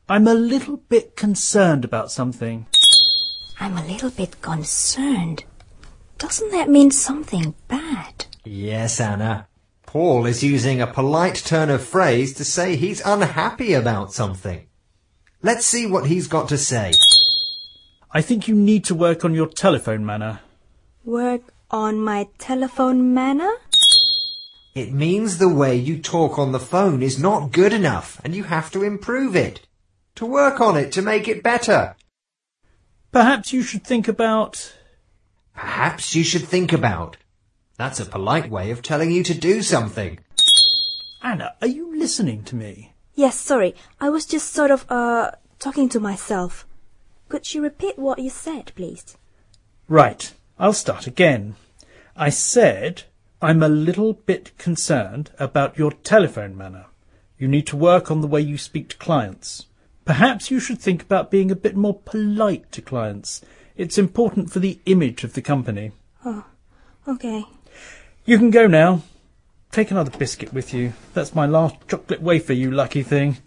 I'm a little bit concerned about something. I'm a little bit concerned. Doesn't that mean something bad? Yes, Anna. Paul is using a polite turn of phrase to say he's unhappy about something. Let's see what he's got to say. I think you need to work on your telephone manner. Work on my telephone manner? It means the way you talk on the phone is not good enough and you have to improve it. To work on it to make it better. Perhaps you should think about... Perhaps you should think about. That's a polite way of telling you to do something. Anna, are you listening to me? Yes, sorry. I was just sort of, talking to myself. Could you repeat what you said, please? Right, I'll start again. I said, I'm a little bit concerned about your telephone manner. You need to work on the way you speak to clients. Perhaps you should think about being a bit more polite to clients. It's important for the image of the company. Oh, okay. You can go now. Take another biscuit with you. That's my last chocolate wafer, you lucky thing.